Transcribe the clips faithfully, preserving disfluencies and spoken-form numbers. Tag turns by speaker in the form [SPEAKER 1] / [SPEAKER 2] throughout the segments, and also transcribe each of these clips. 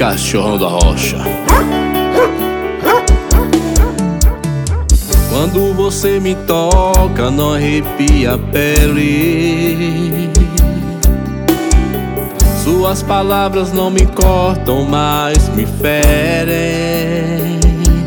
[SPEAKER 1] cachorrão da rocha. Quando você me toca, não arrepia a pele. Suas palavras não me cortam, mas me ferem.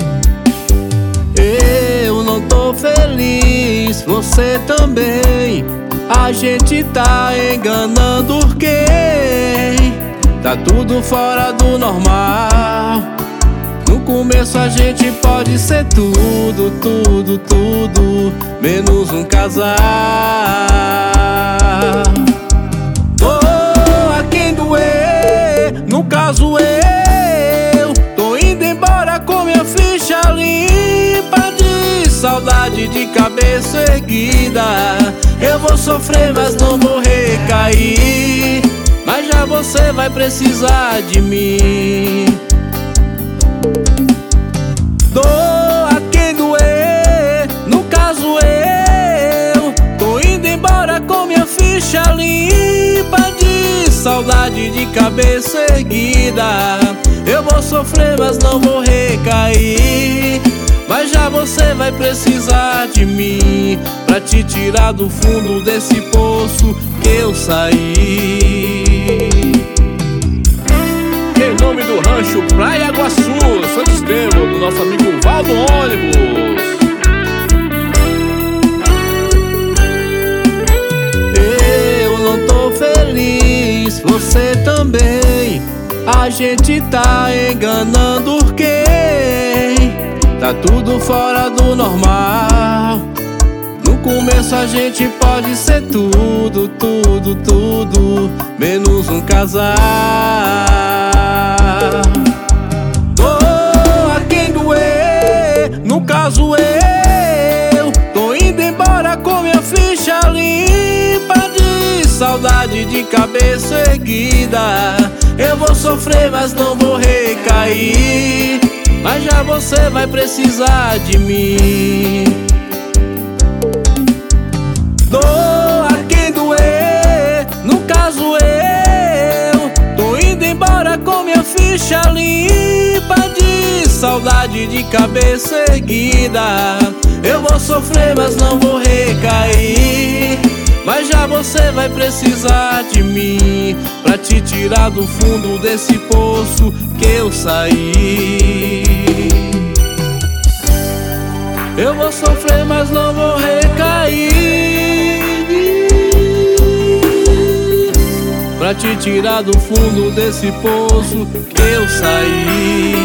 [SPEAKER 1] Eu não tô feliz, você também. A gente tá enganando quem? Tá tudo fora do normal. No começo a gente pode ser tudo, tudo, tudo, menos um casal. Doa quem doer, no caso eu tô indo embora com minha ficha limpa de saudade, de cabeça erguida. Eu vou sofrer, mas não vou recair. Mas já você vai precisar de mim. Doa quem doer, no caso eu tô indo embora com minha ficha limpa de saudade, de cabeça erguida. Eu vou sofrer, mas não vou recair. Mas já você vai precisar de mim pra te tirar do fundo desse poço que eu saí. Em nome do rancho Praia Iguaçu, Santo Estevão, do nosso amigo Valdo Ônibus. Eu não tô feliz, você também. A gente tá enganando quem? Tá tudo fora do normal. No começo a gente pode ser tudo, tudo, tudo, menos um casal. Doa quem doer, no caso eu tô indo embora com minha ficha limpa de saudade, de cabeça erguida. Eu vou sofrer, mas não vou recair. Mas já você vai precisar de mim. Doa quem doer, no caso eu tô indo embora com minha ficha limpa de saudade, de cabeça erguida. Eu vou sofrer, mas não vou recair. Mas já você vai precisar de mim pra te tirar do fundo desse poço que eu saí. Eu vou sofrer, mas não vou recair, pra te tirar do fundo desse poço que eu saí.